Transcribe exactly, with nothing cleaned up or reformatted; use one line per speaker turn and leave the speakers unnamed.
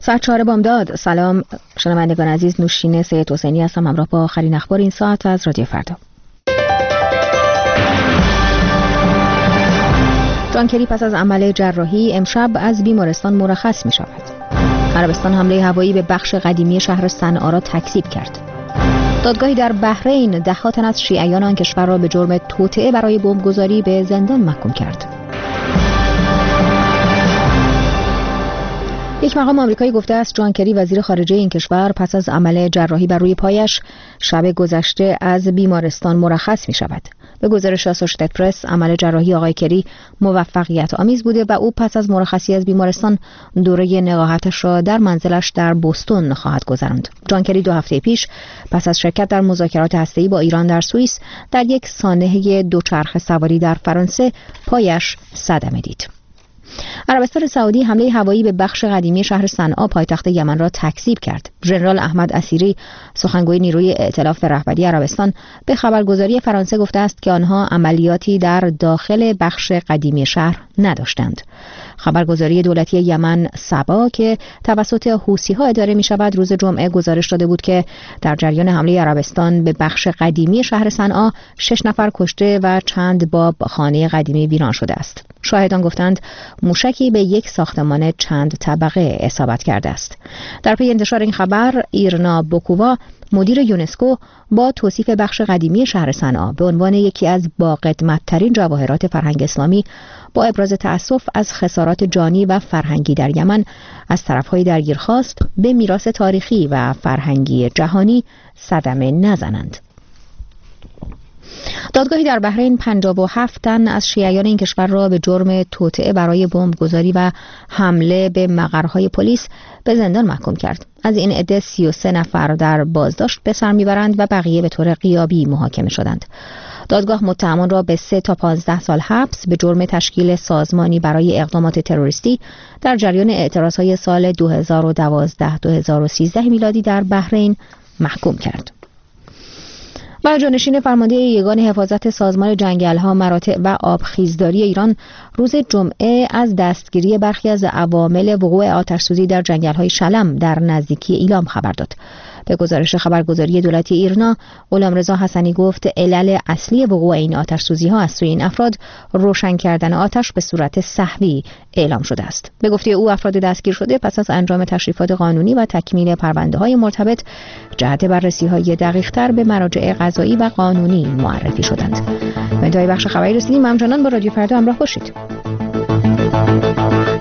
ساعت چهار بامداد. سلام شنوندگان عزیز، نوشین سید حسینی هستم، همراه با آخرین اخبار این ساعت از رادیو فردا. جان کری پس از عمل جراحی امشب از بیمارستان مرخص می شود. عربستان حمله هوایی به بخش قدیمی شهر صنعا را تکذیب کرد. دادگاهی در بحرین ده تن از شیعیان آن کشور را به جرم توطئه برای بمبگذاری به زندان محکوم کرد. یک مقام آمریکایی گفته است جان کری وزیر خارجه این کشور پس از عمل جراحی بر روی پایش شب گذشته از بیمارستان مرخص می شود. به گزارش اسوشیتد پرس عمل جراحی آقای کری موفقیت آمیز بوده و او پس از مرخصی از بیمارستان دوره نقاهتش را در منزلش در بوستون خواهد گذراند. جان کری دو هفته پیش پس از شرکت در مذاکرات هسته‌ای با ایران در سوئیس در یک سانحه دوچرخه سواری در فرانسه پایش صدمه دید. عربستان سعودی حمله هوایی به بخش قدیمی شهر صنعا پایتخت یمن را تکذیب کرد. ژنرال احمد اسیری سخنگوی نیروی ائتلاف رهبری عربستان به خبرگزاری فرانسه گفته است که آنها عملیاتی در داخل بخش قدیمی شهر نداشتند. خبرگزاری دولتی یمن سبا که توسط حوثی‌ها اداره می‌شود روز جمعه گزارش داده بود که در جریان حمله عربستان به بخش قدیمی شهر صنعا شش نفر کشته و چند باب خانه قدیمی ویران شده است. شاهدان گفتند موشکی به یک ساختمان چند طبقه اصابت کرده است. در پی انتشار این خبر ایرنا بوکووا مدیر یونسکو با توصیف بخش قدیمی شهر صنعا به عنوان یکی از باقدمت‌ترین جواهرات فرهنگ اسلامی با ابراز تأسف از خسارات جانی و فرهنگی در یمن از طرف‌های درگیر خواست به میراث تاریخی و فرهنگی جهانی صدمه نزنند. دادگاهی در بحرین پنجاه و هفت تن از شیعیان این کشور را به جرم توطئه برای بمبگذاری و حمله به مقرهای پلیس به زندان محکوم کرد. از این عده سی و سه نفر در بازداشت به سر میبرند و بقیه به طور غیابی محاکمه شدند. دادگاه متهمان را به سه تا پانزده سال حبس به جرم تشکیل سازمانی برای اقدامات تروریستی در جریان اعتراضهای سال دو هزار و دوازده دو هزار و سیزده میلادی در بحرین محکوم کرد. و جانشین فرمانده یگان حفاظت سازمان جنگل‌ها، مراتع و آبخیزداری ایران روز جمعه از دستگیری برخی از عوامل وقوع آتش‌سوزی در جنگل‌های شلم در نزدیکی ایلام خبر داد. به گزارش خبرگزاری دولتی ایرنا، غلامرضا حسنی گفت علل اصلی وقوع این آتش‌سوزی‌ها از سوی این افراد روشن کردن آتش به صورت سهوی اعلام شده است. به گفته او افراد دستگیر شده پس از انجام تشریفات قانونی و تکمیل پرونده‌های مرتبط جهت بررسی‌های دقیق‌تر به مراجع قضایی و قانونی معرفی شدند. به انتهای بخش خبری رسیدیم. همچنان با رادیو فردا همراه باشید.